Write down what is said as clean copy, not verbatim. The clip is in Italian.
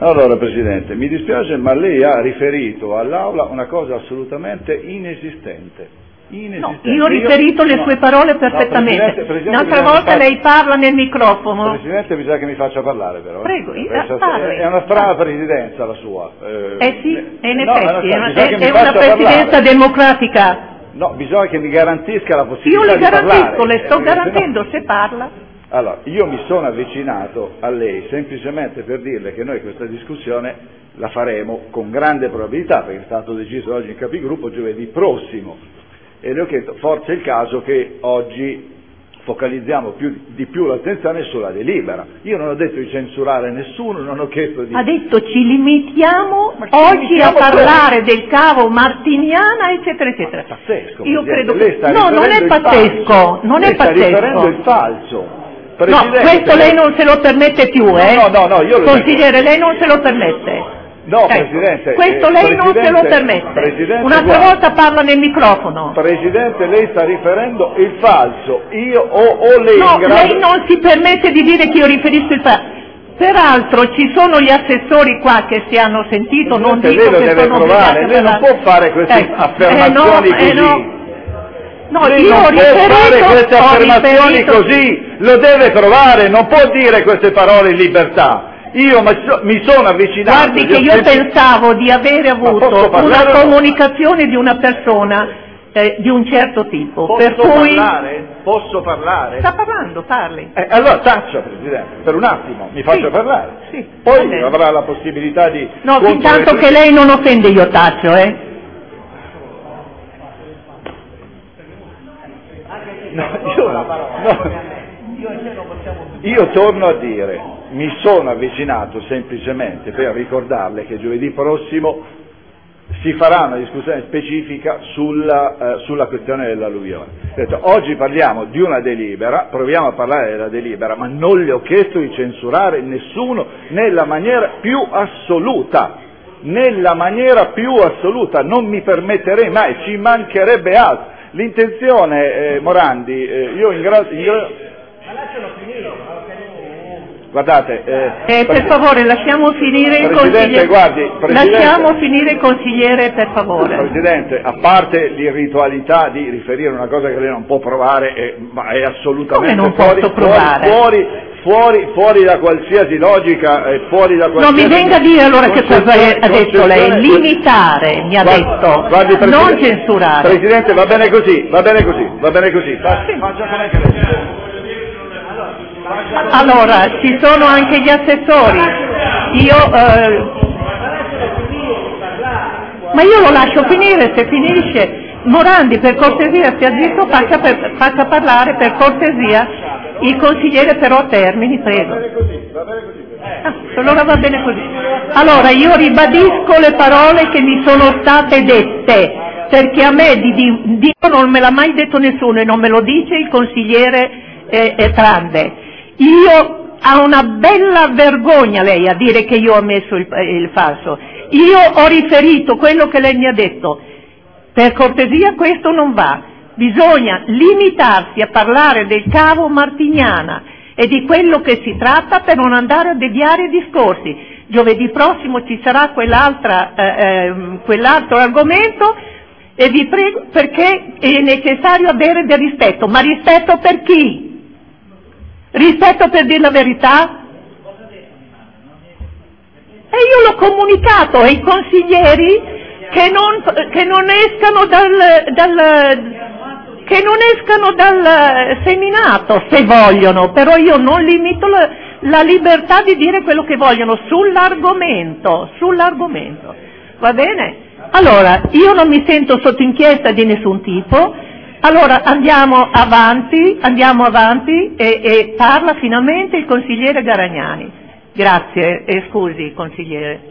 Allora, Presidente, mi dispiace, ma lei ha riferito all'Aula una cosa assolutamente inesistente. No, io ho riferito le sue parole perfettamente. Presidente, Un'altra volta lei parla nel microfono. Presidente, bisogna che mi faccia parlare però. Prego, è una strana presidenza la sua. Sì, in effetti, è una presidenza democratica. No, bisogna che mi garantisca la possibilità io le di parlare. garantisco, le sto garantendo se parla. Allora, io mi sono avvicinato a lei semplicemente per dirle che noi questa discussione la faremo con grande probabilità, perché è stato deciso oggi in capigruppo giovedì prossimo, e le ho chiesto, forse è il caso che oggi focalizziamo di più l'attenzione sulla delibera. Io non ho detto di censurare nessuno, non ho chiesto di... Ha detto ci limitiamo oggi a parlare del cavo Martiniana, eccetera, eccetera. È pazzesco. Io credo che... No, non è pazzesco, non è pazzesco. Sta riferendo il falso. No, questo lei non se lo permette più, No, io lo consigliere, lei non se lo permette. No, Presidente. Questo lei non se lo permette. Un'altra volta parla nel microfono. Presidente, lei sta riferendo il falso. Io o lei... No, lei non si permette di dire che io riferisco il falso. Peraltro ci sono gli assessori qua che si hanno sentito, non dico che sono obbligati. Lei non può fare queste affermazioni così. No, lei io non può fare queste affermazioni così, lo deve provare, non può dire queste parole in libertà. Io mi sono avvicinato... Guardi che io pensavo di avere avuto una comunicazione di una persona di un certo tipo. Posso parlare? Sta parlando, parli. Allora taccia, Presidente, per un attimo, mi faccia parlare. Sì, poi avrà la possibilità di... No, fintanto che lei non offende io taccio, Io torno a dire, mi sono avvicinato semplicemente per ricordarle che giovedì prossimo si farà una discussione specifica sulla questione dell'alluvione. Oggi parliamo di una delibera, proviamo a parlare della delibera, ma non le ho chiesto di censurare nessuno nella maniera più assoluta. Non mi permetterei mai, ci mancherebbe altro. L'intenzione, Morandi, io in grado... Ma lascialo finire. Guardate... per favore, lasciamo finire il consigliere. Lasciamo finire il consigliere, per favore. Presidente, a parte l'irritualità di riferire una cosa che lei non può provare, ma è assolutamente... Come non posso provare? Fuori da qualsiasi logica e fuori da qualsiasi... Non mi venga a dire allora che cosa ha detto lei, limitare, mi ha detto, non censurare. Presidente, va bene così. Faccia come crede. Allora, ci sono anche gli assessori. Ma io lo lascio finire, se finisce. Morandi, per cortesia, stia zitto, faccia parlare, per cortesia. Il consigliere però termini, prego. Va bene così. Allora va bene così. Allora, io ribadisco le parole che mi sono state dette, perché a me di Dio non me l'ha mai detto nessuno e non me lo dice il consigliere Trande. Ha una bella vergogna lei a dire che io ho messo il falso. Io ho riferito quello che lei mi ha detto. Per cortesia questo non va. Bisogna limitarsi a parlare del cavo Martiniana e di quello che si tratta per non andare a deviare i discorsi. Giovedì prossimo ci sarà quell'altro argomento e vi prego, perché è necessario avere del rispetto. Ma rispetto per chi? Rispetto per dire la verità? E io l'ho comunicato ai consiglieri che non escano dal seminato se vogliono, però io non limito la libertà di dire quello che vogliono sull'argomento, va bene? Allora, io non mi sento sotto inchiesta di nessun tipo, allora andiamo avanti e parla finalmente il consigliere Garagnani. Grazie, scusi consigliere.